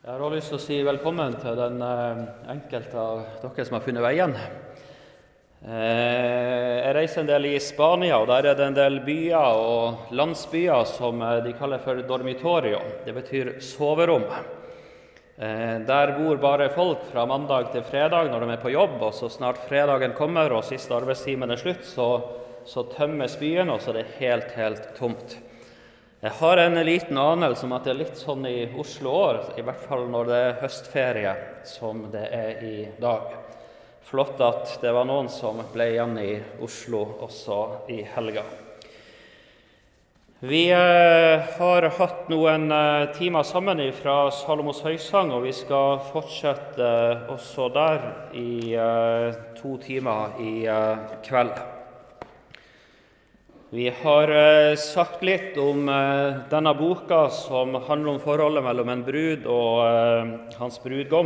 Jeg har også lyst til å si velkommen til den enkelte av dere som har funnet veien. Jeg reiser en del i Spania, og der er det en del byer og landsbyer som de kaller for dormitorio. Det betyr soverom. Der bor bare folk fra mandag til fredag når de er på jobb, og så snart fredagen kommer og siste arbeidstimen er slutt, så tømmes byen, og så er det helt tomt. Jeg har en liten anelse om at det er litt sånn i Oslo år, i hvert fall når det er høstferie, som det er i dag. Flott at det var noen som ble igjen i Oslo også i helga. Vi har hatt noen timer sammen fra Salomos høysang, og vi skal fortsette også der i 2 timer i kveld. Vi har sagt litt om denne boka som handler om forholdet mellom en brud og hans brudgom,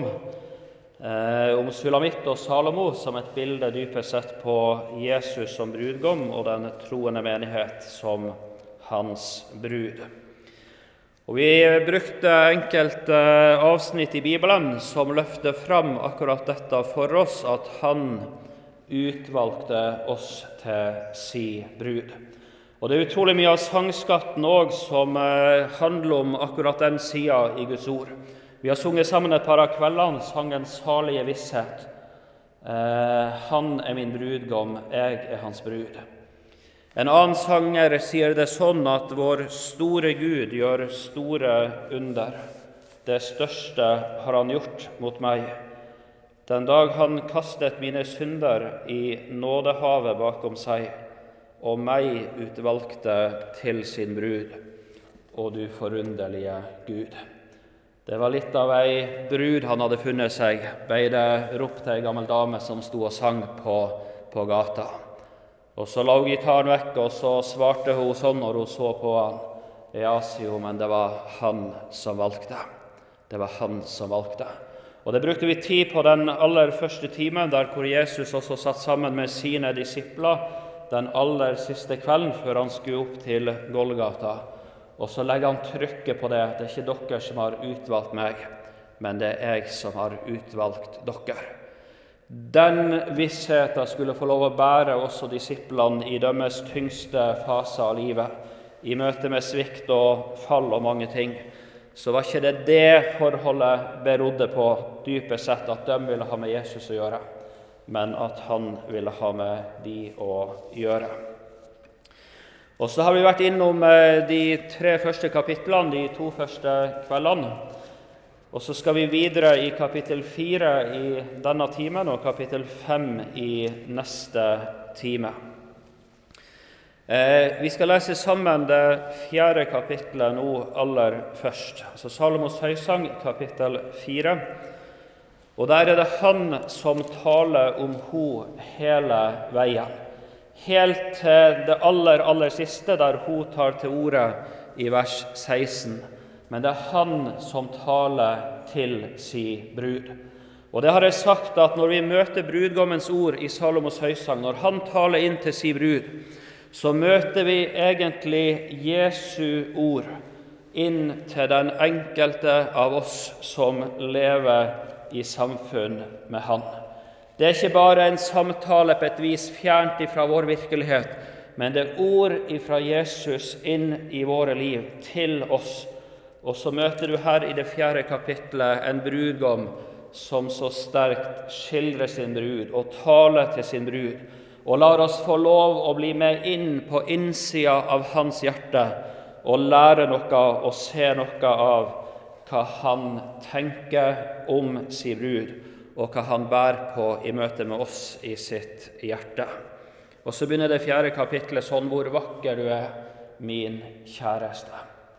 om Sulamitt og Salomo som et bilde dypest sett på Jesus som brudgom og den troende menighet som hans brud. Og vi brukte enkelte avsnitt i Bibelen som løfter fram akkurat dette for oss, at han utvalgte oss til si brud. Og det er utrolig mye av sangskatten også som handler om akkurat den siden i Guds ord. Vi har sunget sammen et par av kveldene, sangen Salige visshet. Han er min brudgom, jeg er hans brud. En annen sanger sier det sånn at vår store Gud gjør store under. Det største har han gjort mot meg. Den dag han kastet mine synder i nådehavet bakom seg, og meg utvalgte til sin brud, og du forunderlige Gud. Det var litt av ei brud han hadde funnet seg, ble det ropt til ei gammel dame som sto og sang på gata. Og så la hun gitaren vekk, og så svarte hun sånn når hun så på han. Ja, sier hun, men det var han som valgte. Det var han som valgte. Og det brukte vi tid på den aller første timen, der hvor Jesus også satt sammen med sine disipler, den aller siste kvelden før han skulle opp til Golgata. Og så legger han trykket på det. Det er ikke dere som har utvalgt meg, men det er jeg som har utvalgt dere. Den vissheten skulle få lov å bære også disiplene i deres tyngste fase av livet. I møte med svikt og fall og mange ting. Så var ikke det forholdet berodde på dypest sett at de ville ha med Jesus å gjøre, men at han ville ha med de å gjøre. Og så har vi vært innom de 3 første kapitlene, de 2 første kveldene. Og så skal vi videre i kapittel 4 i denne timen, og kapittel 5 i neste time. Vi skal lese sammen det 4. kapittelet nå aller først. Altså Salomos høysang, kapittel 4. Og der er det han som taler om hun hele veien. Helt til det aller siste, der hun tar til orde i vers 16. Men det er han som taler til si brud. Og det har jeg sagt at når vi møter brudgommens ord i Salomos høysang, når han taler inn til si brud, så møter vi egentlig Jesu ord inn til den enkelte av oss som lever i samfunn med han. Det er ikke bare en samtale på et vis fjernt ifra vår virkelighet, men det er ord ifra Jesus inn i våre liv, til oss. Og så møter du her i det 4. kapittelet en brudgom som så sterkt skildrer sin brud og taler til sin brud, og lar oss få lov å bli med inn på innsida av hans hjerte og lære noe og se noe av hva han tenker om sin brud, og hva han bærer på i møte med oss i sitt hjerte. Og så begynner det 4. kapittelet sånn: hvor vakker du er, min kjæreste.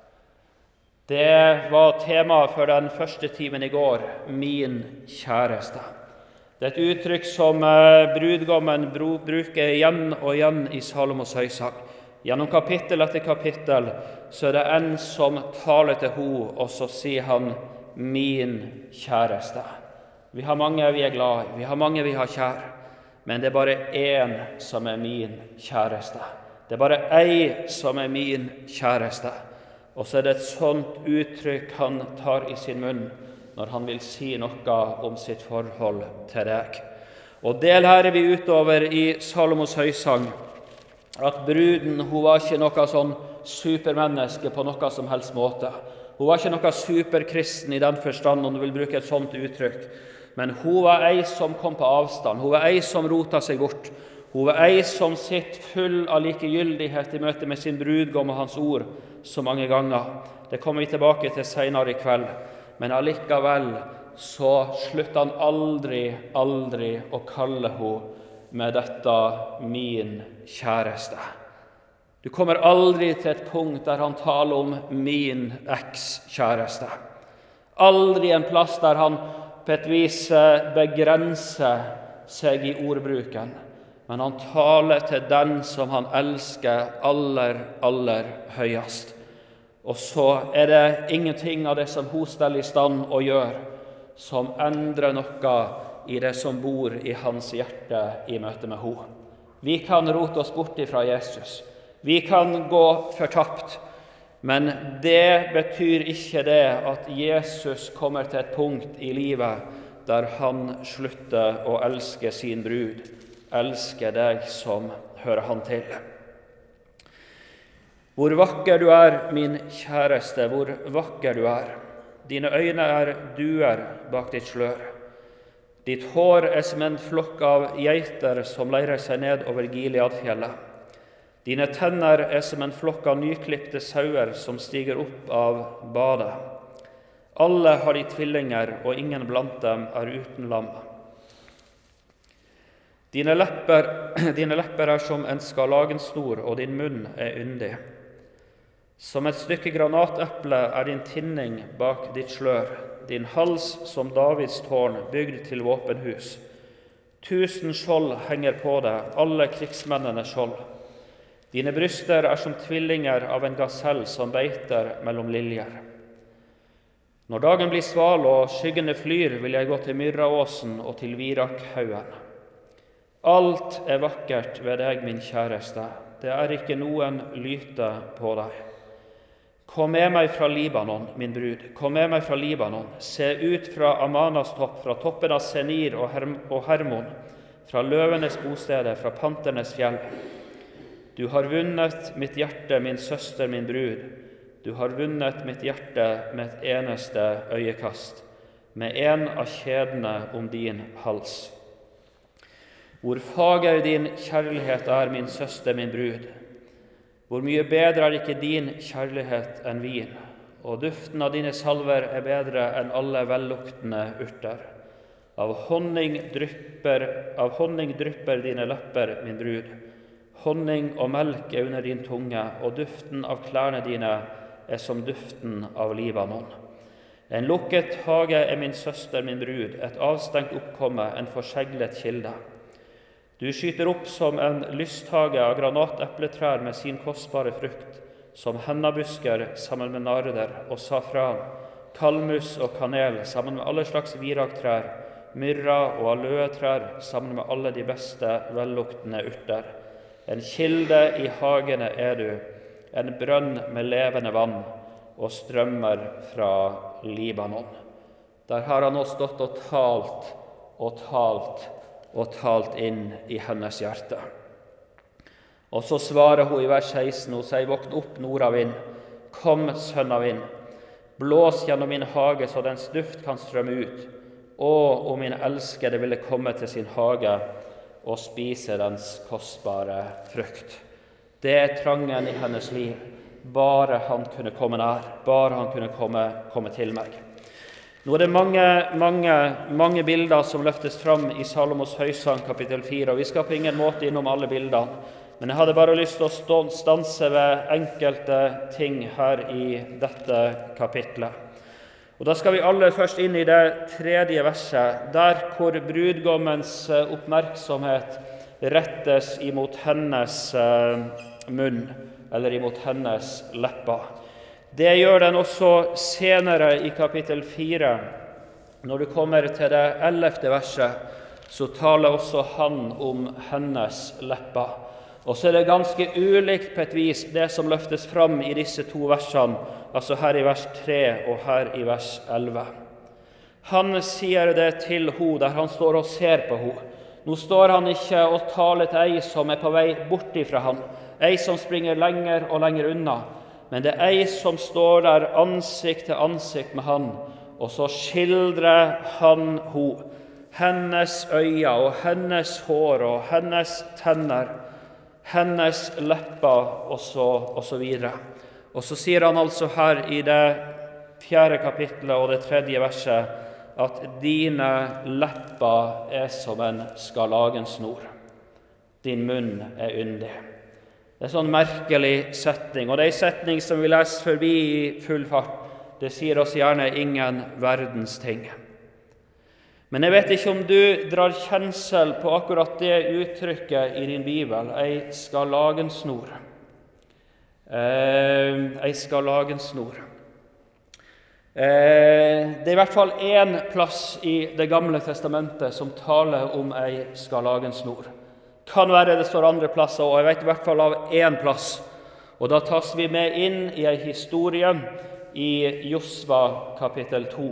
Det var temaet for den første timen i går, min kjæreste. Det er et uttrykk som brudgommen bruker igjen og igjen i Salomos høysang. Gjennom kapittel etter kapittel så er det en som taler til henne, og så sier han min kjæreste. Vi har mange vi er glad i, vi har mange vi har kjær, men det er bare én som er min kjæreste. Det er bare ei som er min kjæreste. Og så er det et sånt uttrykk han tar i sin munn når han vil si noe om sitt forhold til deg. Og det lærer vi utover i Salomos høysang, at bruden, hun var ikke noe sånn supermenneske på noe som helst måte. Hun var ikke noe superkristen i den forstand, om du vil bruke et sånt uttrykk. Men hun var ei som kom på avstand, hun var ei som rota seg bort. Hun var ei som sitt full av likegyldighet i møte med sin brudgom og hans ord så mange ganger. Det kommer vi tilbake til senere i kveld. Men allikevel så slutter han aldri å kalle henne med dette min kjæreste. Du kommer aldri til et punkt der han taler om min ekskjæreste. Aldri en plass der han på et vis begrenser seg i ordbruken, men han taler til den som han elsker aller høyest. Og så er det ingenting av det som hun steller i stand å gjøre, som endrer noe i det som bor i hans hjerte i møte med henne. Vi kan rote oss bort ifra Jesus. Vi kan gå fortapt. Men det betyr ikke det at Jesus kommer til et punkt i livet der han slutter å elske sin brud, elsker deg som hører han til. Hvor vakker du er, min kjæreste, hvor vakker du er. Dine øyne er duer bak ditt slør. Ditt hår er som en flokk av geiter som leirer seg ned over Gileadfjellet. Dine tenner er som en flokk av nyklipte sauer som stiger opp av badet. Alle har de tvillinger, og ingen blant dem er uten lam. Dine lepper er som en skarlagensnor, og din munn er yndig. Som et stykke granateple er din tinning bak ditt slør, din hals som Davids tårn, bygd til våpenhus. 1000 skjold henger på deg, alle krigsmennenes skjold. Dine bryster er som tvillinger av en gasell som beiter mellom liljer. Når dagen blir sval og skyggene flyr, vil jeg gå til Myrraåsen og til Virakhaugen. Alt er vakkert ved deg, min kjæreste. Det er ikke noen lyte på deg. Kom med meg fra Libanon, min brud. Kom med meg fra Libanon. Se ut fra Amanas topp, fra toppen av Senir og Hermon, fra løvenes bosteder, fra panternes fjell. Du har vunnet mitt hjerte, min søster, min brud. Du har vunnet mitt hjerte med et eneste øyekast, med en av kjedene om din hals. Hvor fager din kjærlighet er, min søster, min brud. Hvor mye bedre er ikke din kjærlighet enn vin, og duften av dine salver er bedre enn alle velluktende urter. Av honning drypper dine lepper, min brud. Honning og melk er under din tunge, og duften av klærne dine er som duften av Libanon. En lukket hage er min søster, min brud, et avstengt oppkomme, en forseglet kilde. Du skyter opp som en lysthage av granatepletrær med sin kostbare frukt, som hennabusker sammen med narder og safran, kalmus og kanel sammen med alle slags viraktrær, myrra og aløetrær sammen med alle de beste velluktende urter. En kilde i hagene er du, en brønn med levende vann og strømmer fra Libanon. Der har han nå stått og talt inn i hennes hjerte. Og så svarer hun i vers 16, hun sier, våkn opp, nordavind, kom, sønn av vind, blås gjennom min hage så dens duft kan strømme ut. Å, om min elskede ville komme til sin hage og spise dens kostbare frukt. Det er trangen i hennes liv. Bare han kunne komme nær, bare han kunne komme til meg. Nå er det mange bilder som løftes fram i Salomos høysang kapittel 4, og vi skal på ingen måte innom alle bildene, men jeg hadde bare lyst til å stanse ved enkelte ting her i dette kapitlet. Og da skal vi aller først inn i det 3. verset, der hvor brudgommens oppmerksomhet rettes imot hennes munn, eller imot hennes lepper. Det gjør den også senere i kapittel 4. Når du kommer til det 11. verset, så taler også han om hennes lepper. Og så er det ganske ulikt på et vis det som løftes fram i disse 2 versene, altså her i vers 3 og her i vers 11. Han sier det til henne der han står og ser på henne. Nå står han ikke og taler til ei som på vei bort ifra han, ei som springer lenger og lenger unna, men det ei som står der ansikt til ansikt med han, og så skildrer han henne, hennes øyne og hennes hår og hennes tenner, hennes lepper og så videre. Og så sier han altså her i det 4. kapittelet og det 3. verset at dine lepper som en skarlagensnor. Din munn yndig. Det sånn merkelig setning, og det en setning som vi leser forbi i full fart. Det sier oss gjerne ingen verdens ting. Men jeg vet ikke om du drar kjensel på akkurat det uttrykket i din bibel, ei skarlagensnor. Ei skarlagensnor. Det i hvert fall en plass i Det gamle testamentet som taler om ei skarlagensnor. Kan være det står andre plasser, og jeg vet i hvert fall av en plass. Og da tas vi med inn i ei historie i Josva kapittel 2.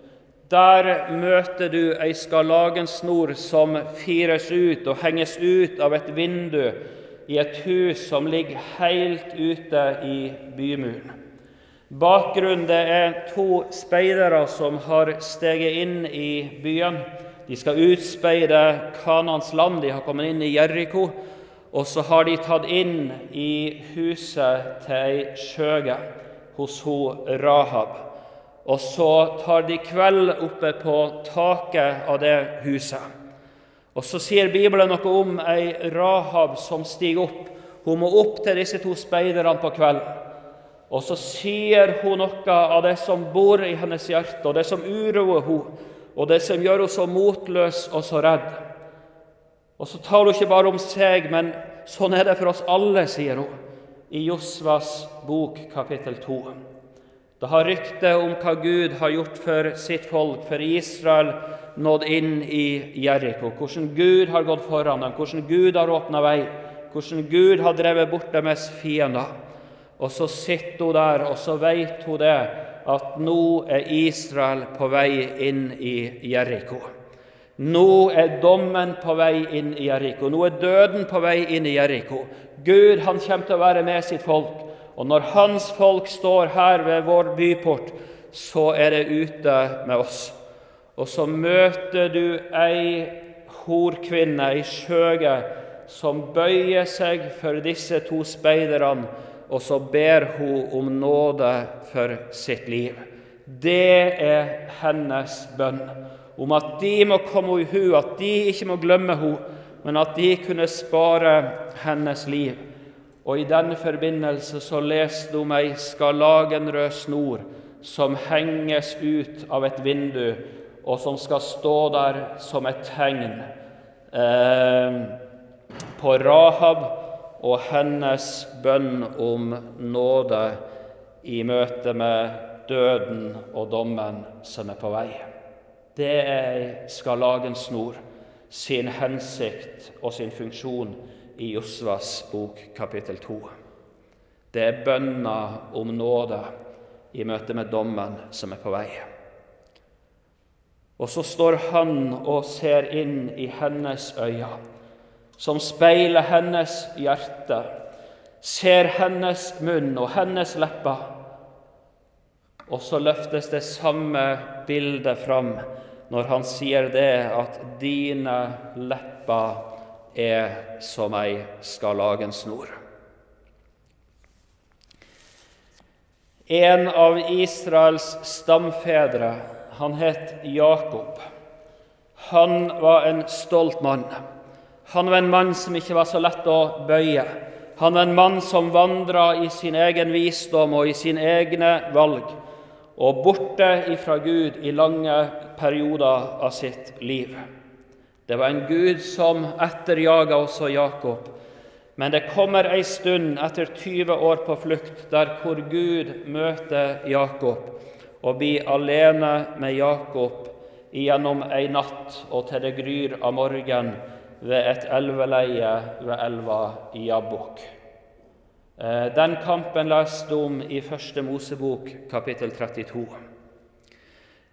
Der møter du ei skarlagensnor som fires ut og henges ut av et vindu i et hus som ligger helt ute i bymuren. Bakgrunnen det 2 speidere som har steget inn i byen. De skal utspeide Kanans land, de har kommet inn i Jericho, og så har de tatt inn i huset til ei skjøge hos Rahab. Og så tar de kveld oppe på taket av det huset. Og så sier Bibelen noe om ei Rahab som stiger opp. Hun må opp til disse 2 speiderne på kvelden. Og så sier hun noe av det som bor i hennes hjerte, og det som uroer henne, og det som gjør henne så motløs og så redd. Og så taler hun ikke bare om seg, men sånn det for oss alle, sier hun, i Josvas bok, kapittel 2. Da har ryktet om hva Gud har gjort for sitt folk, for Israel, nådd inn i Jericho. Hvordan Gud har gått foran dem, hvordan Gud har åpnet vei, hvordan Gud har drevet bort deres fiender. Og så sitter hun der, og så vet hun det, at nå Israel på vei inn i Jericho. Nå dommen på vei inn i Jericho. Nå døden på vei inn i Jericho. Gud, han kommer til å være med sitt folk. Og når hans folk står her ved vår byport, så det ute med oss. Og så møter du ei horkvinne, ei skjøge, som bøyer seg for disse 2 speiderne, og så ber hun om nåde for sitt liv. Det hennes bønn, om at de må komme i hu, at de ikke må glemme henne, men at de kunne spare hennes liv. Og i denne forbindelse så leste hun ei skarlagenrød snor som henges ut av et vindu, og som skal stå der som et tegn på Rahab og hennes bønn om nåde i møte med døden og dommen som på vei. Det ei skarlagensnor, sin hensikt og sin funksjon i Josvas bok, kapittel 2. Det bønna om nåde i møte med dommen som på vei. Og så står han og ser inn i hennes øyne, som speiler hennes hjerte, ser hennes munn og hennes lepper. Og så løftes det samme bildet fram når han sier det, at dine lepper som ei skarlagensnor. En av Israels stamfedre, han het Jakob. Han var en stolt mann. Han var en mann som ikke var så lett å bøye. Han var en mann som vandret i sin egen visdom og i sine egne valg, og borte ifra Gud i lange perioder av sitt liv. Det var en Gud som etterjaget også Jakob, men det kommer en stund etter 20 år på flukt, der hvor Gud møter Jakob og blir alene med Jakob gjennom en natt og til det gryr av morgen, ved et elveleie ved elva Jabbok. Den kampen leste om i 1. Mosebok, kapittel 32.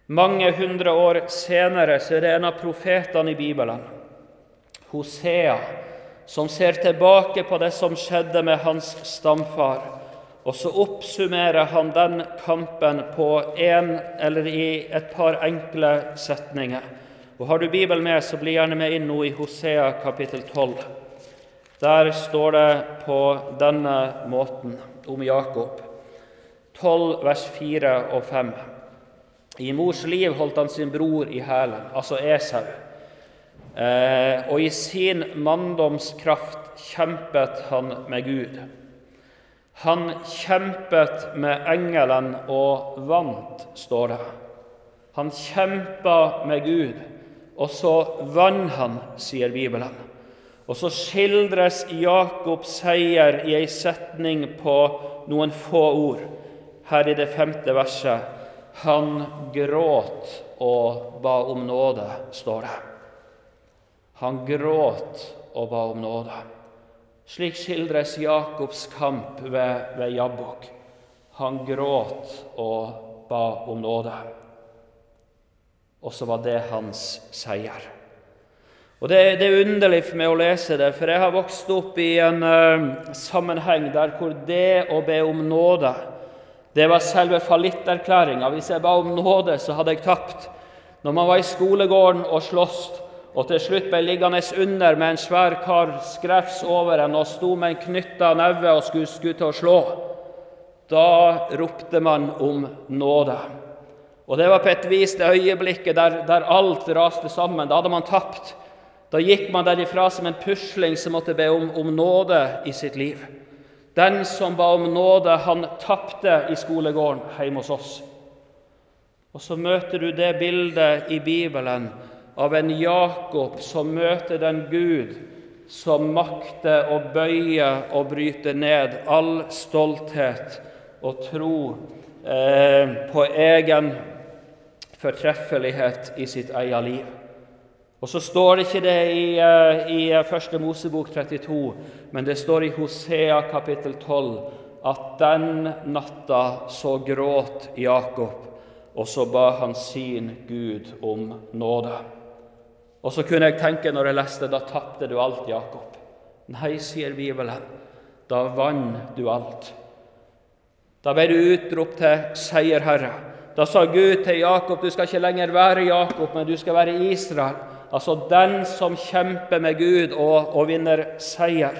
Mange hundre år senere så er det en av profetene i Bibelen, Hosea, som ser tilbake på det som skjedde med hans stamfar, og så oppsummerer han den kampen på i et par enkle setninger. Og har du Bibelen med, så bli gjerne med inn nå i Hosea kapittel 12. Der står det på denne måten om Jakob. 12 vers 4 og 5. I mors liv holdt han sin bror i hælen, altså Esau. Og i sin manndomskraft kjempet han med Gud. Han kjempet med engelen og vant, står det. Han kjempet med Gud, og så vant han, sier Bibelen. Og så skildres Jakobs seier i en setning på noen få ord. Her i det 5. verset. Han gråt og ba om nåde, står det. Han gråt og ba om nåde. Slik skildres Jakobs kamp ved Jabbok. Han gråt og ba om nåde. Og så var det hans seier. Og det er underlig for meg å lese det, for jeg har vokst opp i en sammenheng der hvor det å be om nåde, det var selve fallitterklæringen. Hvis jeg ba om nåde, så hadde jeg tapt. Når man var i skolegården og slåss, og til slutt ble liggende under med en svær kar skrevs over en og sto med en knyttet neve og skulle til å slå, da ropte man om nåde. Og det var på et vis det øyeblikket der alt raste sammen. Da hadde man tapt. Da gikk man derifra som en pusling som måtte be om nåde i sitt liv. Den som ba om nåde, han tappte i skolegården hjemme hos oss. Og så møter du det bildet i Bibelen av en Jakob som møter den Gud som makter å bøye og bryte ned all stolthet og tro på egen fortreffelighet i sitt eget liv. Og så står det ikke det i 1. Mosebok 32, men det står i Hosea kapittel 12 at den natta så gråt Jakob, og så ba han sin Gud om nåde. Og så kunne jeg tenke når jeg leste, da tappte du alt, Jakob. Nei, sier Bibelen, da vant du alt. Da ble du utropt til seierherre. Da sa Gud til Jakob, du skal ikke lenger være Jakob, men du skal være Israel. Altså den som kjemper med Gud og vinner seier.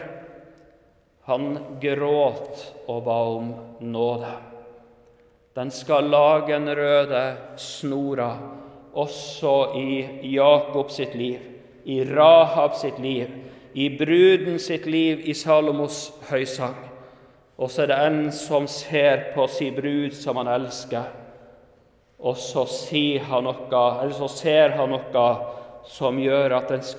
Han gråt og ba om nåde. Den skarlagenrøde snora også i Jakob sitt liv, i Rahab sitt liv, i bruden sitt liv i Salomos høysang. Og så er det en som ser på sin brud som han elsker, og så ser han noe som gjør at den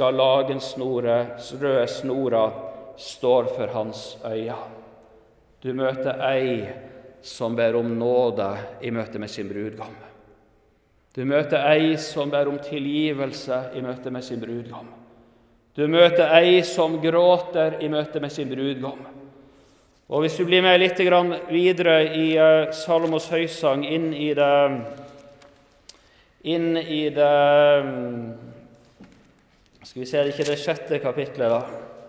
røde snora står for hans øyne. Du møter ei som ber om nåde i møte med sin brudgom. Du møter ei som ber om tilgivelse i møte med sin brudgom. Du møter ei som gråter i møte med sin brudgom. Og hvis du blir med litt videre i Salomos høysang, inn i det skal vi se, det er ikke det 6. kapitlet da.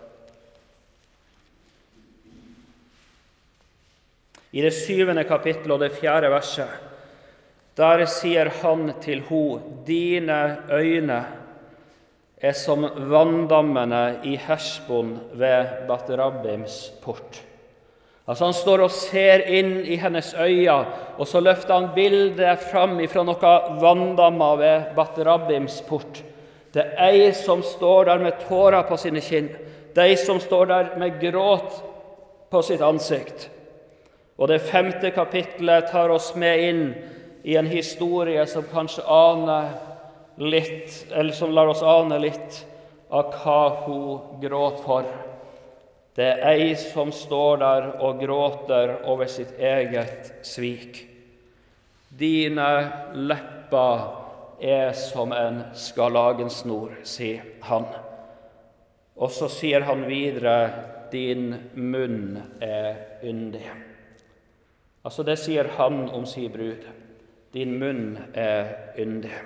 I det 7. kapitlet og det 4. verset, der sier han til ho, dine øyne er som vanndammene i Heshbon ved Bat-Rabbims port. Altså han står og ser inn i hennes øyne, og så løfter han bildet fram ifra noen vanndammer ved Bat-Rabbims port. Det er ei som står der med tårer på sine kinn, det er ei som står der med gråt på sitt ansikt. Og det 5. kapitlet tar oss med inn i en historie som kanskje aner litt, eller som lar oss ane litt av hva hun gråt for. Det er ei som står der og gråter over sitt eget svik. Dine lepper er som en skarlagensnor, sier han. Og så sier han videre, din munn er yndig. Altså det sier han om sin brud. din munn yndig.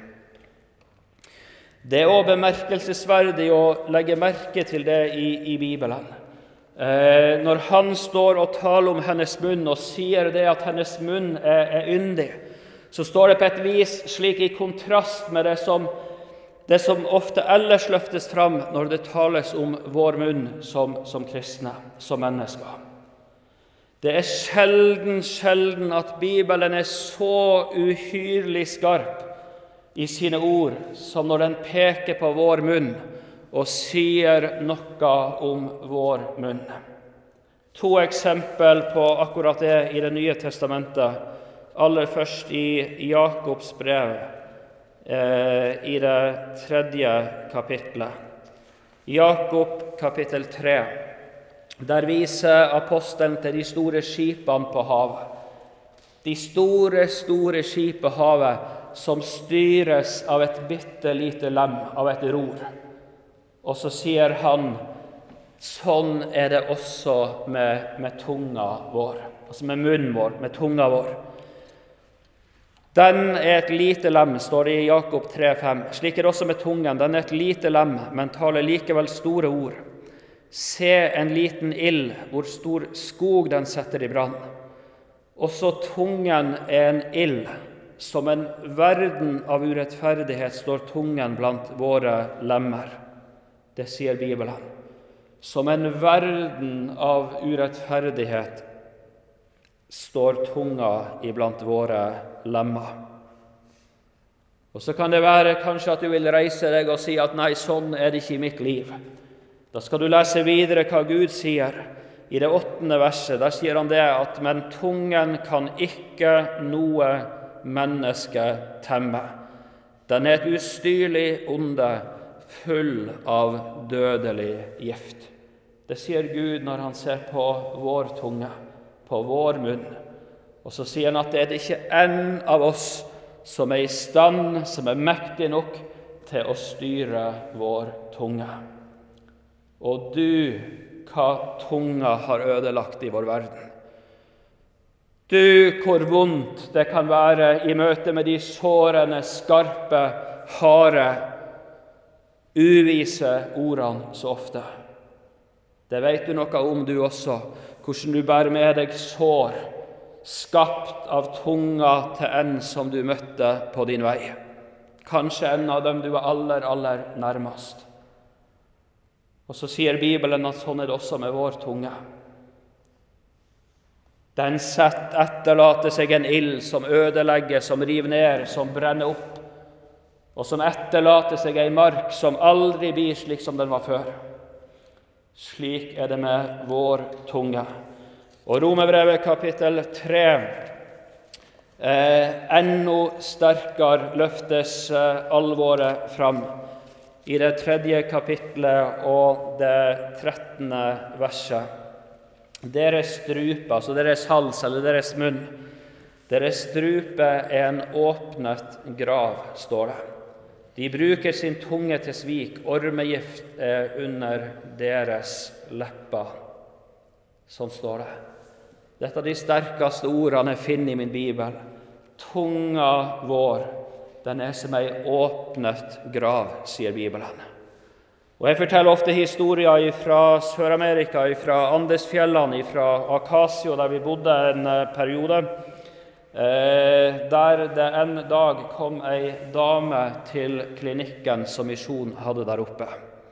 Det også bemerkelsesverdig å legge merke til det i Bibelen. Når han står og taler om hennes munn og sier det at hennes munn yndig, så står det på et vis slik i kontrast med det som ofte ellers løftes fram når det tales om vår munn som kristne, som mennesker. Det sjelden at Bibelen så uhyrlig skarp i sine ord som når den peker på vår munn og sier noe om vår munn. 2 eksempel på akkurat det i Det nye testamentet. Aller først i Jakobs brev, i det 3. kapitlet. Jakob kapittel 3. Der viser apostelen til de store skipene på havet. De store skip på havet som styres av et bittelite lem, av et ror. Og så sier han, sånn det også med tunga vår, altså med munnen vår, med tunga vår. Den et lite lem, står det i Jakob 3,5. Slik det også med tungen. Den et lite lem, men taler likevel store ord. Se en liten ild, hvor stor skog den setter i brann. Også tungen en ild. Som en verden av urettferdighet står tungen blant våre lemmer. Det sier Bibelen. Som en verden av urettferdighet står tunga iblant våre lemmer. Og så kan det være kanskje at du vil reise deg og si at nei, sånn det ikke i mitt liv. Da skal du lese videre hva Gud sier i det 8. verset. Der sier han det at men tungen kan ikke noe menneske temme. Den et ustyrlig onde, full av dødelig gift. Det sier Gud når han ser på vår tunge, på vår munn. Og så sier han at det ikke en av oss som i stand, som mektig nok til å styre vår tunge. Og du, hva tunga har ødelagt i vår verden. Du, hvor vondt det kan være i møte med de sårende, skarpe, harde, uvise ordene så ofte. Det vet du noe om du også, hvordan du bærer med deg sår, skapt av tunga til en som du møtte på din vei. Kanskje en av dem du aller nærmest. Og så sier Bibelen at sånn det også med vår tunge. Den etterlater seg en ild som ødelegger, som river ned, som brenner opp, og som etterlater seg en mark som aldri blir slik som den var før. Slik det med vår tunge. Og Romerbrevet kapittel 3 enda sterkere løftes alvoret fram i det 3. kapitlet og det 13. verset. Deres strupe, altså deres hals eller deres munn, deres strupe en åpnet grav, står det. De bruker sin tunge til svik, ormegift under deres lepper. Sånn står det. Dette de sterkeste ordene jeg finner i min Bibel. Tunga vår, den som en åpnet grav, sier Bibelen. Og jeg forteller ofte historier fra Sør-Amerika, fra Andesfjellene, fra Akasio, der vi bodde en periode, der det en dag kom en dame til klinikken som misjon hadde der oppe.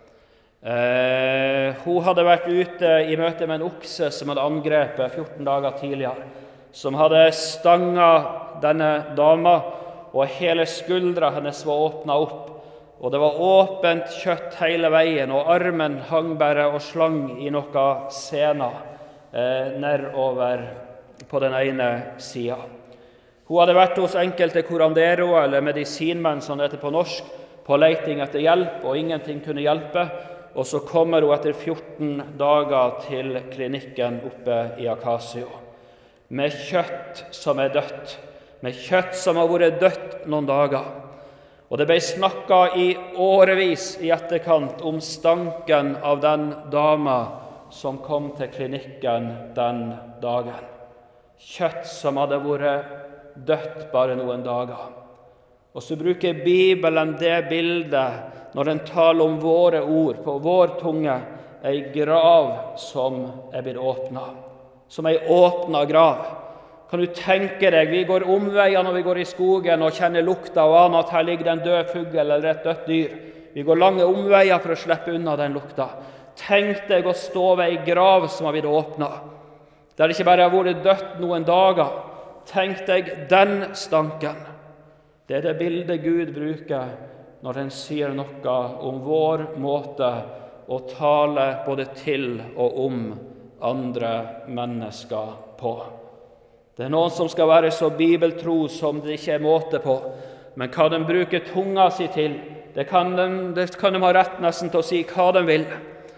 Hun hadde vært ute i møte med en okse som hadde angrepet 14 dager tidligere, som hadde stanget denne dama, og hele skuldra hennes var åpnet opp, og det var åpent kjøtt hele veien, og armen hang bare og slang i noe sener nedover på den ene siden. Hun hadde vært hos enkelte curanderoer, eller medisinmenn, som det heter på norsk, på leiting etter hjelp, og ingenting kunne hjelpe. Og så kommer hun etter 14 dager til klinikken oppe i Akasio, med kjøtt som dødt, med kjøtt som har vært dødt noen dager. Og det ble snakket i årevis i etterkant om stanken av den dama som kom til klinikken den dagen. Kjøtt som hadde vært dødt bare noen dager. Og så bruker Bibelen det bildet når den taler om våre ord på vår tunge, en grav som er blitt åpnet, som en åpnet grav. Kan du tenke deg, vi går omveier når vi går i skogen og kjenner lukta og aner at her ligger det en død fugl eller et dødt dyr. Vi går lange omveier for å slippe unna den lukta. Tenk deg å stå ved en grav som har blitt åpnet, der det ikke bare har vært dødt noen dager. Tenk deg den stanken. Det er det bildet Gud bruker når den sier noe om vår måte å tale både til og om andre mennesker på. Det er noen som skal være så bibeltro som det ikke er måte på, men hva de bruker tunga si til, det kan de ha rett nesten til å si hva de vil.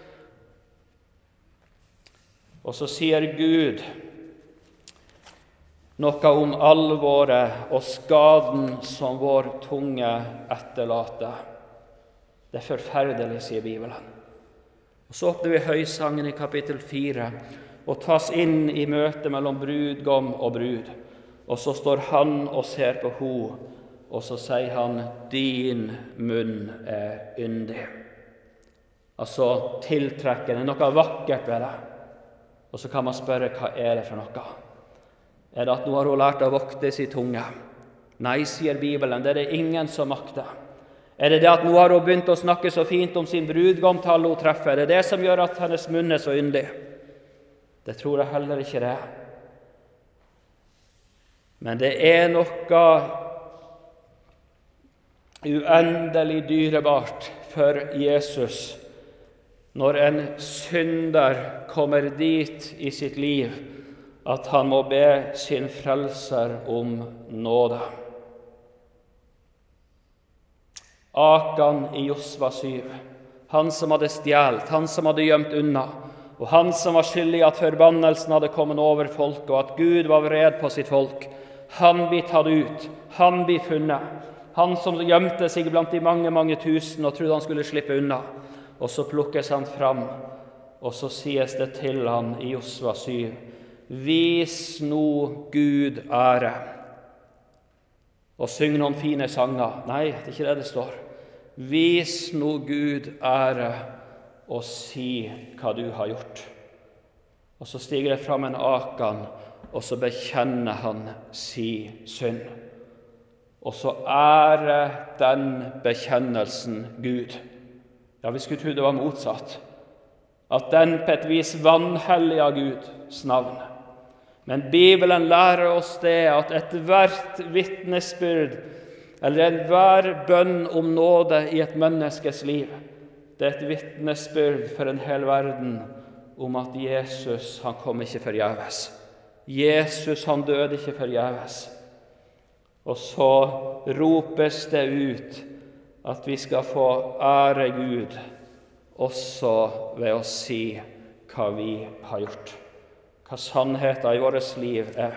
Og så sier Gud noe om alvoret og skaden som vår tunge etterlater. Det er forferdelig, sier Bibelen. Og så åpner vi høysangen i kapittel 4 og tas inn i møtet mellom brudgom og brud. Og så står han og ser på henne, og så sier han, din munn er yndig. Altså tiltrekkende, noe vakkert ved det. Og så kan man spørre, hva er det for noe? Er det at nå har hun lært å vokte sin tunge? Nei, sier Bibelen, det er det ingen som makter. Er det det at nå har hun begynt å snakke så fint om sin brudgom til alle hun treffer? Er det det som gjør at hennes munn er så yndig? Det tror jeg heller ikke det. Men det er noe uendelig dyrebart for Jesus når en synder kommer dit i sitt liv at han må be sin frelser om nåde. Akan i Josva 7, han som hadde stjålet, han som hadde gjemt unna, og han som var skyldig at forbannelsen hadde kommet over folk, og at Gud var vred på sitt folk, han blir tatt ut, han blir funnet. Han som gjemte seg blant de mange, mange tusen og trodde han skulle slippe unna. Og så plukkes han fram, og så sies det til han i Josva 7, vis nå Gud ære. Og syng noen fine sanger. Nei, det er ikke det det står. Vis nå Gud ære, og si hva du har gjort. Og så stiger det fram en Akan, og så bekjenner han sin synd. Og så ærer den bekjennelsen Gud. Ja, vi skulle tro det var motsatt. At den på et vis vanhelliger Guds navn. Men Bibelen lærer oss det at ethvert vitnesbyrd, eller enhver bønn om nåde i et menneskes liv, det er et vitnesbyrd for en hel verden om at Jesus, han kom ikke forgjeves. Jesus, han døde ikke forgjeves. Og så ropes det ut at vi skal få ære Gud også ved å si hva vi har gjort, hva sannheten i vårt liv er.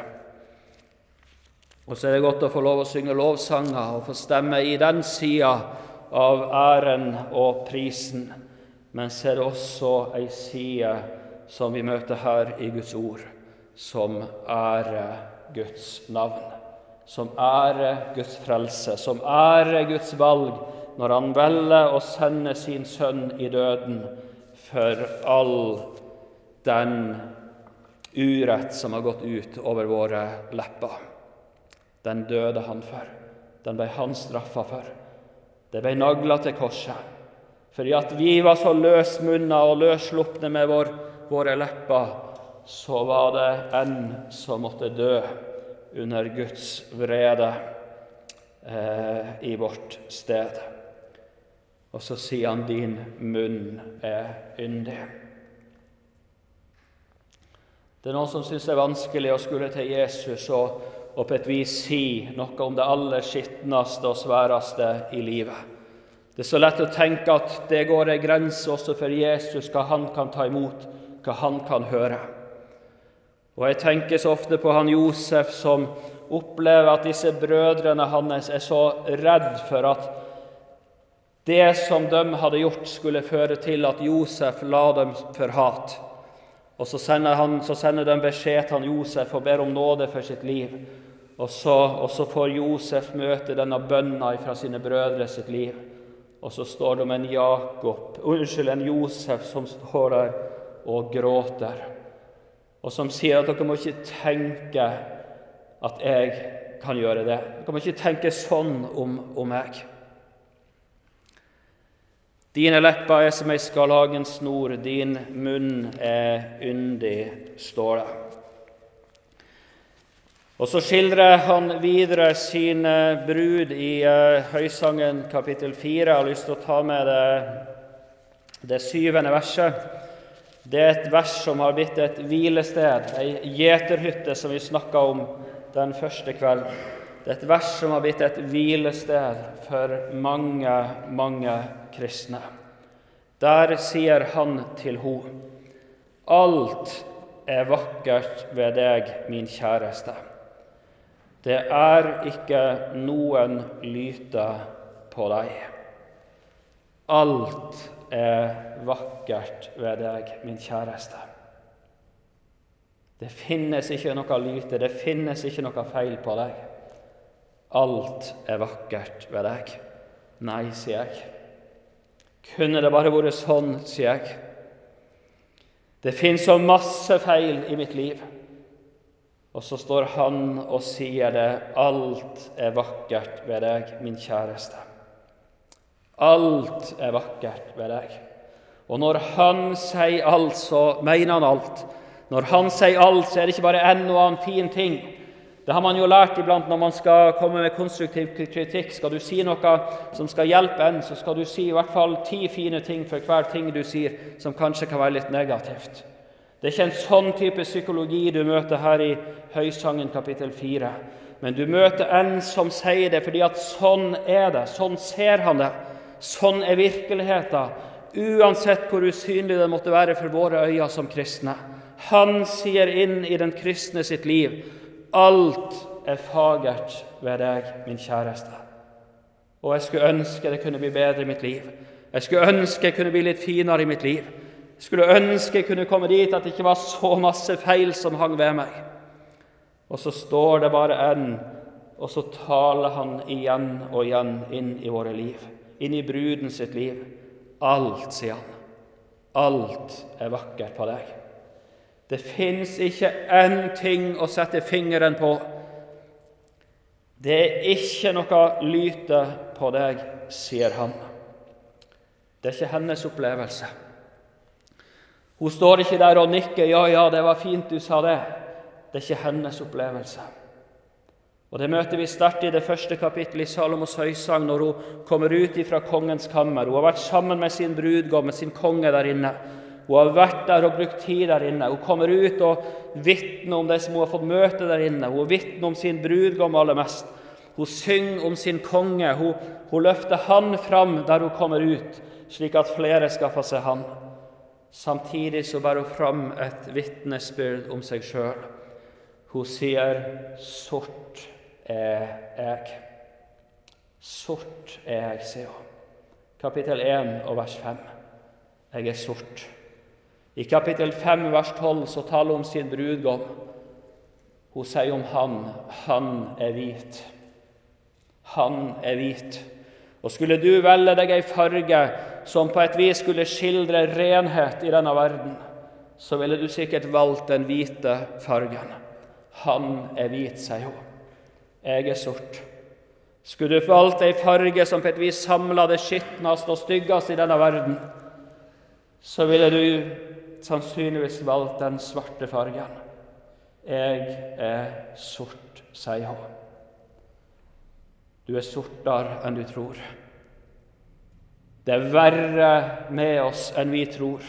Og så er det godt å få lov å synge lovsanger og få stemme i den siden av æren og prisen, men så er det også en side som vi møter her i Guds ord, som ærer Guds navn, som ærer Guds frelse, som ærer Guds valg når han velger å sende sin sønn i døden for all den urett som har gått ut over våre lepper. Den døde han for, den ble han straffet for. Det ble naglet til korset, fordi at vi var så løsmunnet og løsslupne med våre lepper, så var det en som måtte dø under Guds vrede i vårt sted. Og så sier han, din munn er yndig. Det er noen som synes det er vanskelig å skulle til Jesus og på et vis si noe om det aller skittneste og sværeste i livet. Det er så lett å tenke at det går en grense også for Jesus, hva han kan ta imot, hva han kan høre. Og jeg tenker så ofte på han Josef som opplever at disse brødrene hans er så redd for at det som de hadde gjort skulle føre til at Josef la dem for hat. Og så sender de beskjed til han Josef og ber om nåde for sitt liv. og så får Josef møte denne bønna fra sine brødre sitt liv. Og så står det om en Josef som står der og gråter, og som sier at dere må ikke tenke at jeg kan gjøre det. Dere må ikke tenke sånn om meg. Dine lepper som ei skarlagen snor, din munn yndig, står det. Og så skildrer han videre sin brud i Høysangen kapittel 4. Jeg har lyst til å ta med det 7. verset. Det et vers som har blitt et hvilested, en gjeterhytte som vi snakket om den første kvelden. Det et vers som har blitt et hvilested for mange, mange kristne. Der sier han til henne: alt vakkert ved deg, min kjæreste. Det ikke noen lyte på deg. Alt vakkert ved deg, min kjæreste. Det finnes ikke noe lyte, det finnes ikke noe feil på deg. Alt vakkert ved deg. Nei, sier jeg. Kunne det bare vært sånn, sier jeg. Det finnes så masse feil i mitt liv. Og så står han og sier det: alt vakkert ved deg, min kjæreste. Alt vakkert ved deg. Og når han sier alt, så mener han alt. Når han sier alt, så det ikke bare en og annen fin ting. Det har man jo lært iblant når man skal komme med konstruktiv kritikk. Skal du si noe som skal hjelpe en, så skal du si i hvert fall 10 fine ting for hver ting du sier, som kanskje kan være litt negativt. Det ikke en sånn type psykologi du møter her i Høysangen kapittel 4. Men du møter en som sier det fordi at sånn det, sånn ser han det, sånn virkeligheten, uansett hvor usynlig det måtte være for våre øyne som kristne. Han sier inn i den kristne sitt liv: alt fagert ved deg, min kjæreste. Og jeg skulle ønske det kunne bli bedre i mitt liv. Jeg skulle ønske jeg kunne bli litt finere i mitt liv. Jeg skulle ønske jeg kunne komme dit at det ikke var så masse feil som hang ved meg. Og så står det bare en, og så taler han igjen og igjen inn i våre liv, inn i bruden sitt liv. Alt, sier han. Alt vakkert på deg. Det finnes ikke en ting å sette fingeren på. Det ikke noe lyte på deg, sier han. Det ikke hennes opplevelse. Hun står ikke der og nikker: ja, det var fint du sa det. Det ikke hennes opplevelse. Og det møter vi sterkt i det første kapittelet i Salomos høysang, når hun kommer ut fra kongens kammer. Hun har vært sammen med sin brudgom, med sin konge der inne. Hun har vært der og brukt tid der inne. Hun kommer ut og vittner om det som hun har fått møte der inne. Hun vittner om sin brudgom aller mest. Hun synger om sin konge. Hun løfter han fram der hun kommer ut, slik at flere skal få se han. Samtidig så bærer hun fram et vittnesbyrd om seg selv. Hun sier: sort jeg. Sort jeg, sier hun. Kapittel 1 og vers 5. Jeg sort. I kapittel 5 vers 12 så taler hun om sin brudgom. Hun sier om han hvit. Han hvit. Og skulle du velge deg en farge som på et vis skulle skildre renhet i denne verden, så ville du sikkert valgt den hvite fargen. Han hvit, sier hun. Jeg sort. Skulle du valgt en farge som på et vis samlet det skittneste og styggeste i denne verden, så ville du sannsynligvis valgt den svarte fargen. Jeg sort, sier hun. Du sortere enn du tror. Det verre med oss enn vi tror.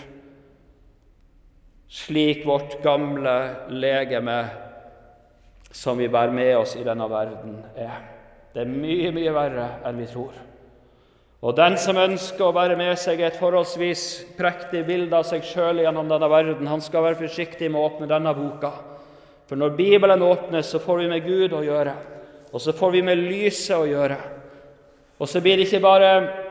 Slik vårt gamle legeme som vi bærer med oss i denne verden Det mye, mye verre enn vi tror. Og den som ønsker å bære med seg et forholdsvis prektig bilde av seg selv gjennom denne verden, han skal være forsiktig med å åpne denne boka. For når Bibelen åpnes, så får vi med Gud å gjøre. Og så får vi med lyset å gjøre. Og så blir det ikke bare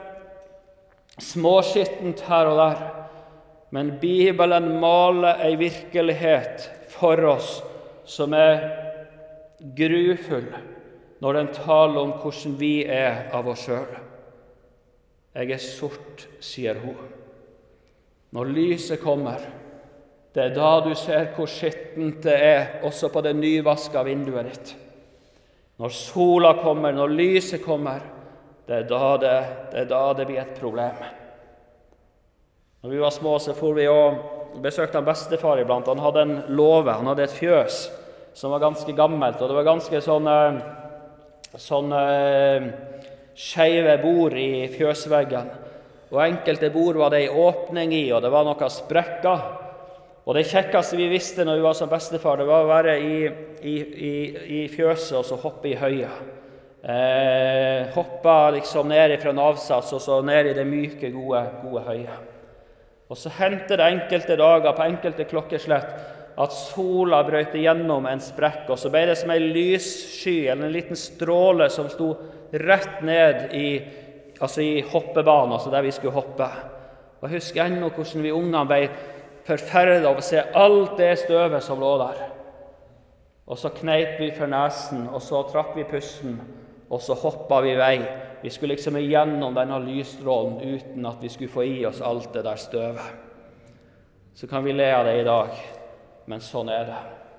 småskittent her og der, men Bibelen maler en virkelighet for oss som grufull når den taler om hvordan vi av oss selv. Jeg sort, sier hun. Når lyset kommer, det da du ser hvor skittent det også på det nyvasket vinduet ditt. Når sola kommer, når lyset kommer, det da det blir et problem. Når vi var små, så for vi og besøkte en bestefar iblant. Han hadde en låve, han hadde et fjøs som var ganske gammelt, og det var ganske sånne skeive bord i fjøsveggen. Og enkelte bord var det en åpning i, og det var noen sprekker. Og det kjekkeste vi visste når vi var som bestefar, det var å være i fjøset og så hoppe i høya. Hoppa liksom ned fra en avsats og så ned i det myke, gode høya. Og så hendte det enkelte dager på enkelte klokkeslett at sola brøt igjennom en sprekk, og så ble det som en lyssky, eller en liten stråle som stod rett ned i hoppebanen, altså der vi skulle hoppe. Og jeg husker ennå hvordan vi ungene ble forferdet av å se alt det støvet som lå der. Og så kneip vi for nesen, og så trakk vi pusten, og så hoppa vi vei. Vi skulle liksom igjennom denne lysstrålen uten at vi skulle få i oss alt det der støvet. Så kan vi le av det i dag, men sånn det.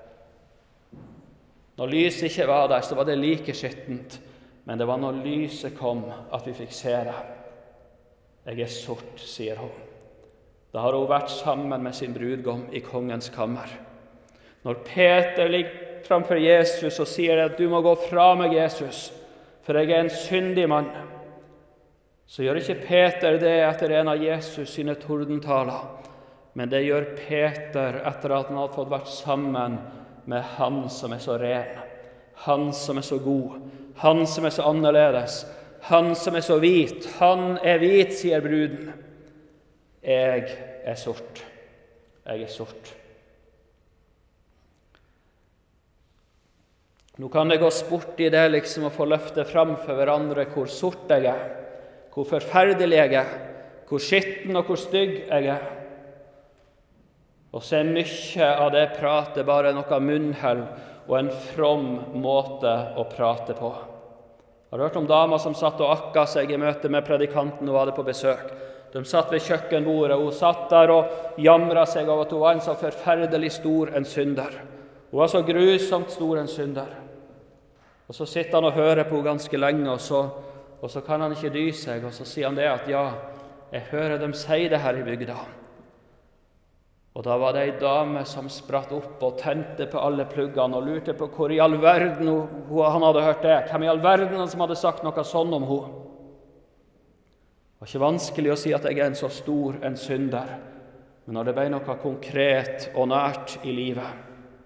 Når lyset ikke var der, så var det like skittent, men det var når lyset kom at vi fikk se det. Jeg sort, sier hun. Da har hun vært sammen med sin brudgom i kongens kammer. Når Peter ligger framfor Jesus og sier at du må gå fra meg, Jesus, for jeg en syndig mann, så gjør ikke Peter det etter en av Jesus sine tordentaler, men det gjør Peter etter at han har fått vært sammen med han som så ren, han som så god, han som så annerledes, han som så hvit. Han hvit, sier bruden. Jeg sort. Jeg sort. Nå kan det gå sport i det liksom å få løfte fram for hverandre hvor sort jeg hvor forferdelig jeg hvor skitten og hvor stygg jeg Og så mye av det pratet bare noe munnhell og en from måte å prate på. Har du hørt om damer som satt og akka seg i møte med predikanten og hadde på besøk? De satt ved kjøkkenbordet, og hun satt der og jamret seg av at hun var en så forferdelig stor en synder. Hun var så grusomt stor en synder. Og så sitter han og hører på henne ganske lenge, og så kan han ikke dy seg, og så sier han det at ja, jeg hører dem si det her i bygda. Og da var det en dame som spratt opp og tente på alle pluggene og lurte på hvor i all verden han hadde hørt det. Hvem i all verden som hadde sagt noe sånn om henne? Det var ikke vanskelig å si at jeg en så stor en synder, men når det ble noe konkret og nært i livet,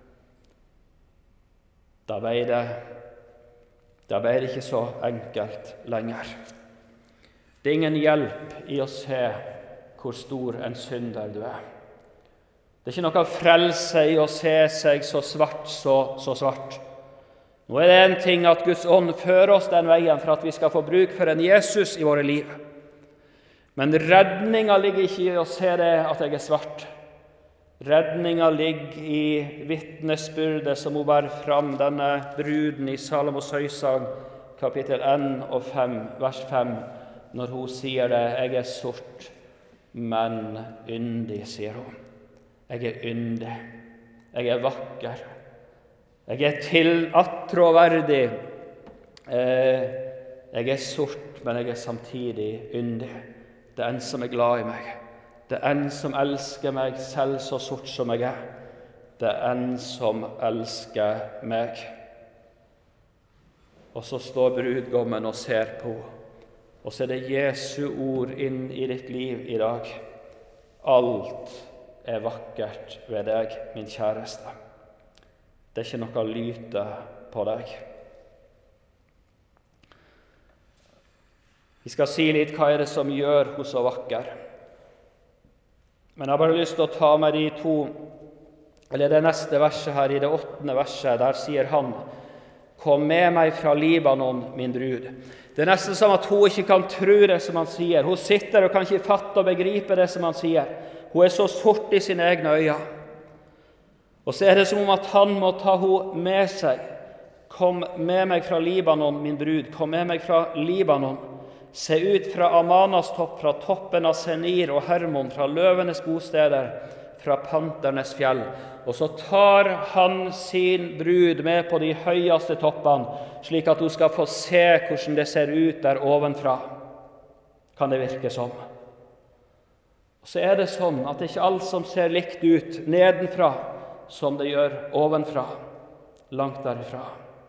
da ble det ikke så enkelt lenger. Det ingen hjelp i å se hvor stor en synder du Det ikke noe frelse i å se seg så svart, så svart. Nå det en ting at Guds ånd fører oss den veien for at vi skal få bruk for en Jesus i våre liv. Men redningen ligger ikke i å se det at jeg svart. Redningen ligger i vittnesbyrdet som hun bærer fram, denne bruden i Salomos høysang, kapittel 1 og 5, vers 5, når hun sier det, jeg sort, men yndig, sier hun. Jeg yndig, jeg vakker, jeg attråverdig, jeg sort, men jeg samtidig yndig. Det en som glad i meg. Det en som elsker meg selv så sort som jeg Det en som elsker meg. Og så står brudgommen og ser på, og så det Jesu ord inn i ditt liv i dag. Alt vakkert ved deg, min kjæreste. Det ikke noe lyte på deg. Vi skal si litt hva det som gjør hun så vakker. Men jeg har bare lyst til å ta med det neste verset her, i det 8. verset, der sier han, kom med meg fra Libanon, min brud. Det nesten som at hun ikke kan tro det som han sier. Hun sitter og kan ikke fatte og begripe det som han sier. Hun så sort i sine egne øyne. Og så det som om at han må ta henne med seg Kom med meg fra Libanon, min brud, kom med meg fra Libanon. Se ut fra Amanas topp, fra toppen av Senir og Hermon, fra løvenes bosteder, fra panternes fjell. Og så tar han sin brud med på de høyeste toppene, slik at hun skal få se hvordan det ser ut der ovenfra, kan det virke som. Og så det sånn at det ikke alt som ser likt ut nedenfra, som det gjør ovenfra, langt derifra.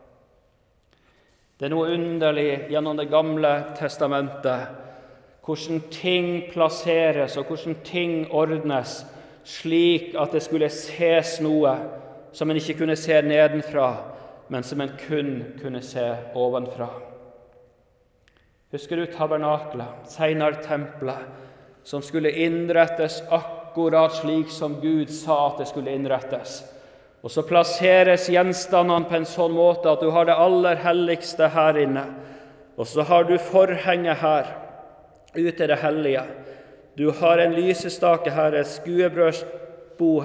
Det noe underlig gjennom Det gamle testamentet, hvordan ting plasseres og hvordan ting ordnes, slik at det skulle ses noe som en ikke kunne se nedenfra, men som en kun kunne se ovenfra. Husker du tabernaklet, senere tempelet, som skulle innrettes akkurat slik som Gud sa at det skulle innrettes? Og så plasseres gjenstandene på en sånn måte at du har det aller helligste her inne, og så har du forhenget her, ut i det hellige. Du har en lysestake her, et skuebrødsbord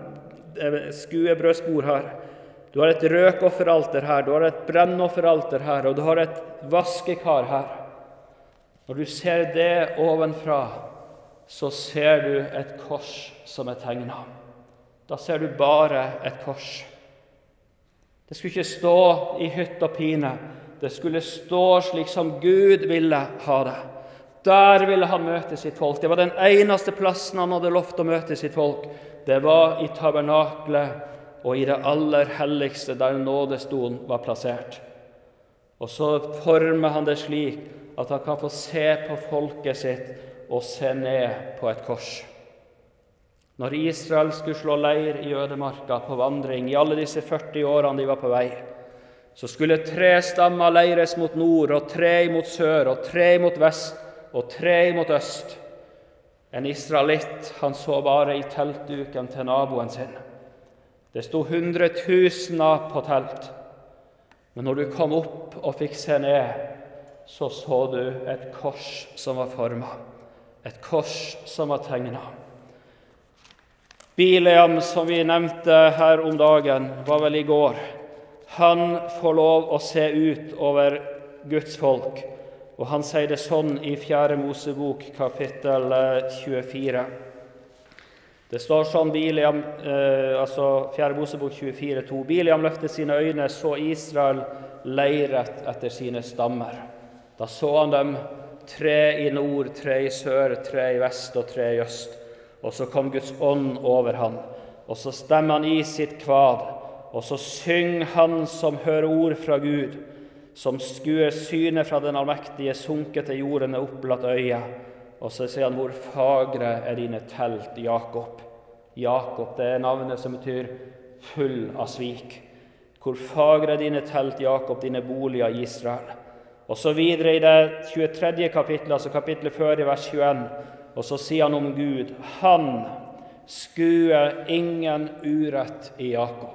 her. Du har et røkofferalter her, du har et brennofferalter her, og du har et vaskekar her. Når du ser det ovenfra, så ser du et kors som tegnet. Da ser du bare et kors. Det skulle ikke stå i hytt og pine. Det skulle stå slik som Gud ville ha det. Der ville han møte sitt folk. Det var den eneste plassen han hadde lovt å møte sitt folk. Det var i tabernaklet og i det aller helligste der nådestolen var plassert. Og så former han det slik at han kan få se på folket sitt og se ned på et kors. Når Israel skulle slå leir i ødemarka på vandring i alle disse 40 årene de var på vei, så skulle 3 stammer leires mot nord, og 3 mot sør, og 3 mot vest, og 3 mot øst. En israelitt, han så bare i teltduken til naboen sin. Det stod 100 000 på telt. Men når du kom opp og fikk se ned, så du et kors som var formet. Et kors som var tegnet. Bileam, som vi nevnte her om dagen, var vel i går. Han får lov å se ut over Guds folk. Og han sier det sånn i 4. Mosebok, kapittel 24. Det står sånn, Bileam, 4. Mosebok 24, 2. Bileam løftet sine øyne, så Israel leiret etter sine stammer. Da så han dem 3 i nord, 3 i sør, 3 i vest og 3 i øst. Og så kom Guds ånd over han, og så stemmer han i sitt kvad, og så synger han som hører ord fra Gud, som skuer synet fra den allmektige, sunket til jorden med opplatt øye. Og så sier han, hvor fagre dine telt, Jakob. Jakob, det navnet som betyr full av svik. Hvor fagre dine telt, Jakob, dine boliger, Israel. Og så videre i det 23. kapittelet, altså kapittelet før i vers 21, og så sier han om Gud, han skuer ingen urett i Jakob.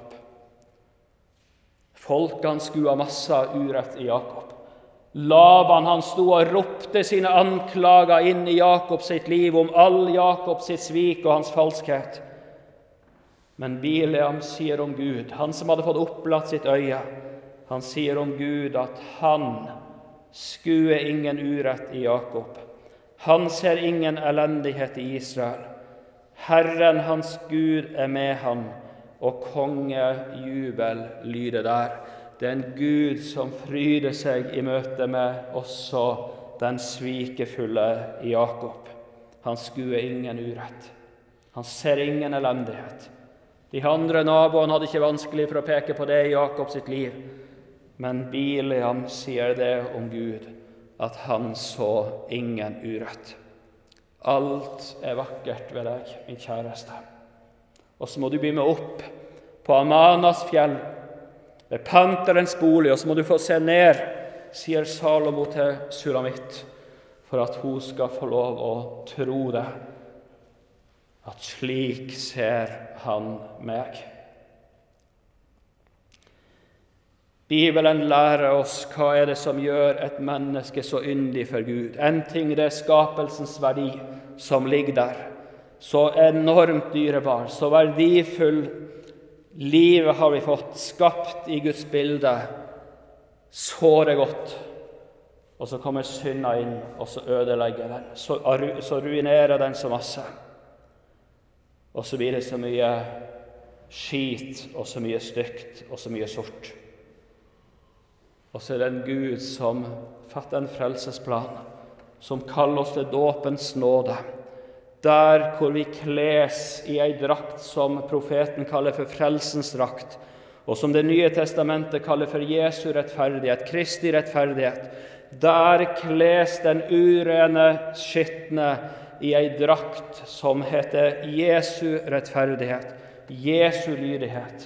Folkene skua masse urett i Jakob. Laban, han stod og ropte sine anklager inn i Jakob sitt liv om all Jakob sitt svik og hans falskhet. Men Bileam sier om Gud, han som hadde fått opplatt sitt øye, han sier om Gud at han skuer ingen urett i Jakob. Han ser ingen elendighet i Israel. Herren hans Gud med han, og kongejubel lyder der. Det en Gud som fryder seg i møte med også den svikefulle i Jakob. Han skuer ingen urett. Han ser ingen elendighet. De andre naboene hadde ikke vanskelig for å peke på det i Jakob sitt liv. Men Bileam sier det om Gud, at han så ingen urett. Alt vakkert ved deg, min kjæreste. Og så må du bli med opp på Amanas fjell, ved panterens bolig, og så må du få se ned, sier Salomo til Sulamitt, for at hun skal få lov å tro det, at slik ser han meg. Bibelen lærer oss hva det som gjør et menneske så yndig for Gud. En ting det skapelsens verdi som ligger der, så enormt dyrebar, så verdifull. Livet har vi fått, skapt i Guds bilde, såre godt, og så kommer synda inn, og så ødelegger den, så ruinerer den så masse. Og så blir det så mye skit, og så mye stygt, og så mye sort. Og så det en Gud som fatter en frelsesplan, som kaller oss til dåpens nåde, der hvor vi kles i en drakt som profeten kaller for frelsens drakt, og som det nye testamentet kaller for Jesu rettferdighet, Kristi rettferdighet. Der kles den urene, skittne i en drakt som heter Jesu rettferdighet, Jesu lydighet.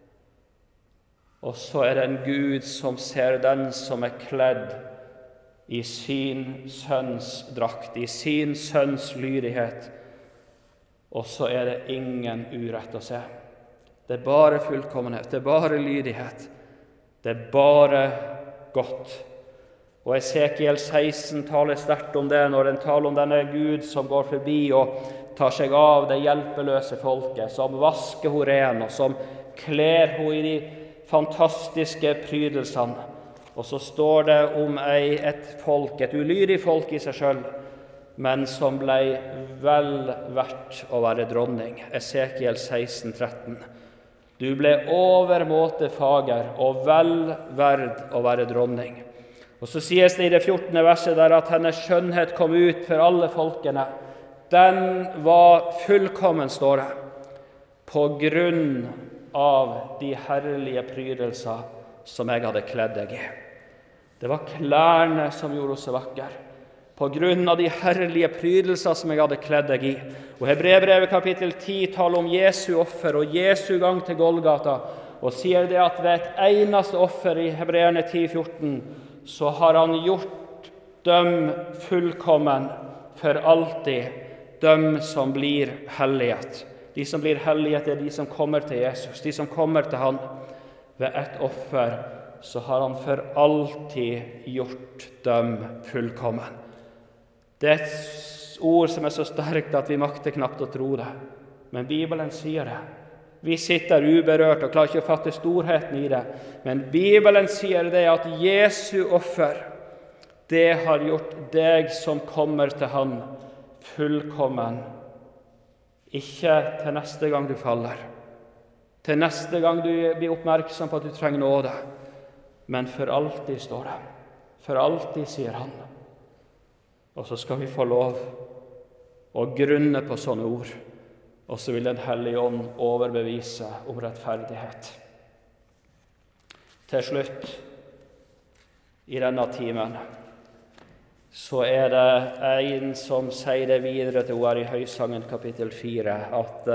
Og så det en Gud som ser den som kledd i sin sønns drakt, i sin sønns lydighet, og så det ingen urett å se. Det bare fullkommenhet, det bare lydighet, det bare godt. Og Esekiel 16 taler sterkt om det når den taler om denne Gud som går forbi og tar seg av det hjelpeløse folket, som vasker henne ren, og som kler henne i de fantastiske prydelsene. Og så står det om et folk, et ulydig folk i seg selv, men som ble vel verdt å være dronning. Esekiel 16, 13. Du ble overmåte fager og vel verd å være dronning. Og så sies det i det 14. verset der at hennes skjønnhet kom ut for alle folkene. Den var fullkommen, står det, på grunn av de herlige prydelser som jeg hadde kledd deg i. Det var klærne som gjorde oss så vakker, på grunn av de herlige prydelser som jeg hadde kledd deg i. Og Hebreerbrevet kapittel 10 taler om Jesu offer og Jesu gang til Golgata, og sier det at ved et eneste offer i Hebreerne 10,14, så har han gjort dem fullkommen for alltid, dem som blir hellighet. De som blir hellighet de som kommer til Jesus, de som kommer til han. Ved et offer så har han for alltid gjort dem fullkommen. Det et ord som så sterkt at vi makter knapt å tro det. Men Bibelen sier det. Vi sitter uberørt og klarer ikke å fatte storheten i det. Men Bibelen sier det at Jesu offer, det har gjort deg som kommer til han fullkommen. Ikke til neste gang du faller, til neste gang du blir oppmerksom på at du trenger nåde, men for alltid, står det. For alltid, sier han. Og så skal vi få lov å grunne på sånne ord, og så vil Den hellige ånd overbevise om rettferdighet. Til slutt, i denne timen, så det en som sier det videre til henne i Høysangen kapittel 4, at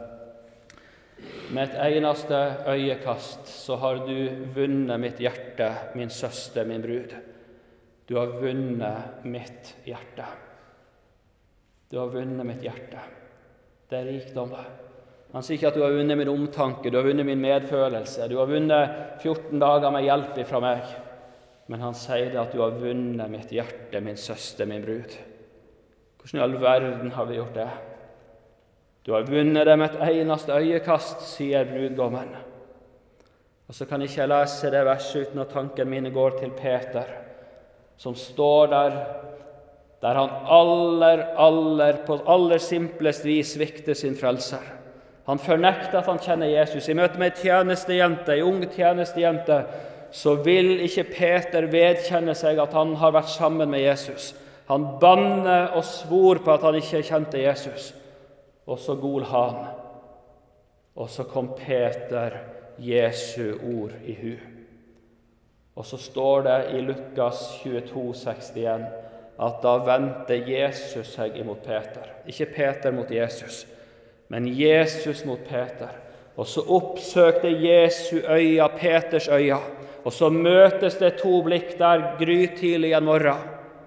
med et eneste øyekast så har du vunnet mitt hjerte, min søster, min brud. Du har vunnet mitt hjerte. Du har vunnet mitt hjerte. Det rikdom, det. Han sier ikke at du har vunnet min omtanke, du har vunnet min medfølelse, du har vunnet 14 dager med hjelp fra meg. Men han sier det at du har vunnet mitt hjerte, min søster, min brud. Hvordan i all verden har vi gjort det? Du har vunnet det med et eneste øyekast, sier brudgommen. Og så kan jeg ikke lese det verset uten at tanken mine går til Peter, som står der han på aller simplest vis svikter sin frelser. Han fornekter at han kjenner Jesus. I møte med en ung tjenestejente, så vil ikke Peter vedkjenne seg at han har vært sammen med Jesus. Han banner og svor på at han ikke kjente Jesus. Og så gol han. Og så kom Peter Jesu ord i hu. Og så står det i Lukas 22,61 at da vendte Jesus seg imot Peter. Ikke Peter mot Jesus, men Jesus mot Peter. Og så oppsøkte Jesu øya Peters øya, og så møtes det to blikk der grytidlig en morgen.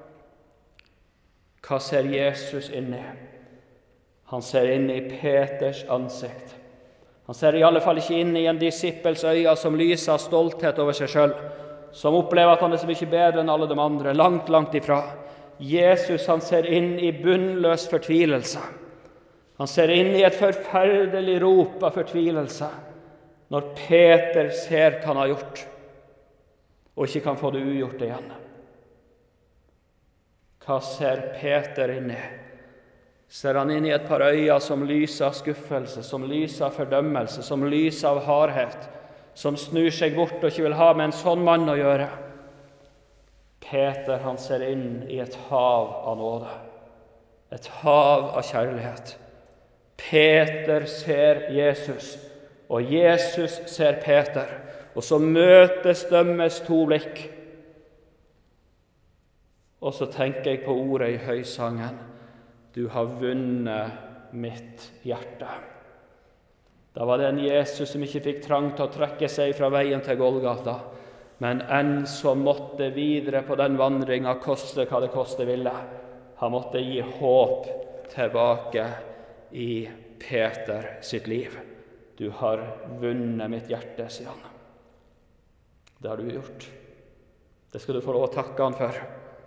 Hva ser Jesus inn i? Han ser inn i Peters ansikt. Han ser i alle fall ikke inn i en disippels øya som lyser av stolthet over seg selv, som opplever at han så mye bedre enn alle de andre, langt, langt ifra. Jesus, han ser inn i bunnløs fortvilelse. Han ser inn i et forferdelig rop av fortvilelse når Peter ser hva han har gjort. og ikke kan få det ugjort igjen. Hva ser Peter inn i? Ser han inn i et par øyne som lyser av skuffelse, som lyser av fordømmelse, som lyser av hardhet, som snur seg bort og ikke vil ha med en sånn mann å gjøre? Peter, han ser inn i et hav av nåde, et hav av kjærlighet. Peter ser Jesus, og Jesus ser Peter, og så møtes deres to blikk. Og så tenker jeg på ordet i høysangen: du har vunnet mitt hjerte. Da var det en Jesus som ikke fikk trang til å trekke seg fra veien til Golgata, men en som måtte videre på den vandringen, koste hva det koste ville. Han måtte gi håp tilbake i Peter sitt liv. Du har vunnet mitt hjerte, sier han. Det har du gjort. Det skal du få lov å takke han for.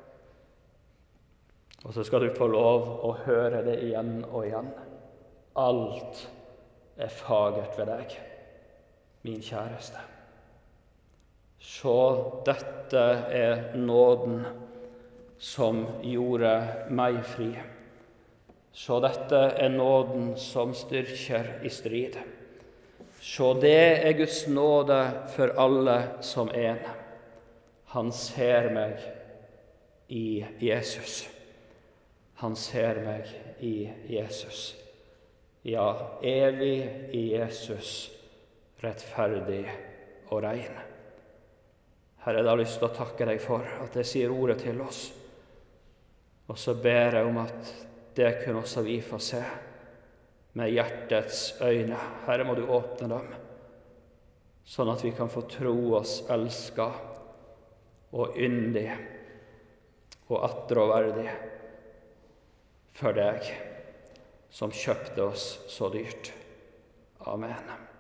Og så skal du få lov å høre det igjen og igjen. Alt er fagert ved deg, min kjæreste. Så dette er nåden som gjorde meg fri. Så dette er nåden som styrker i strid. Så det er Guds nåde for alle som en. Han ser meg i Jesus. Han ser meg i Jesus. Ja, evig i Jesus, rettferdig og rein. Herre, jeg har lyst til å takke deg for at jeg sier ordet til oss. Og så ber jeg om at det kunne også vi få se med hjertets øyne. Herre, må du åpne dem, sånn at vi kan få tro oss elsket og yndig og attråverdig for deg som kjøpte oss så dyrt. Amen.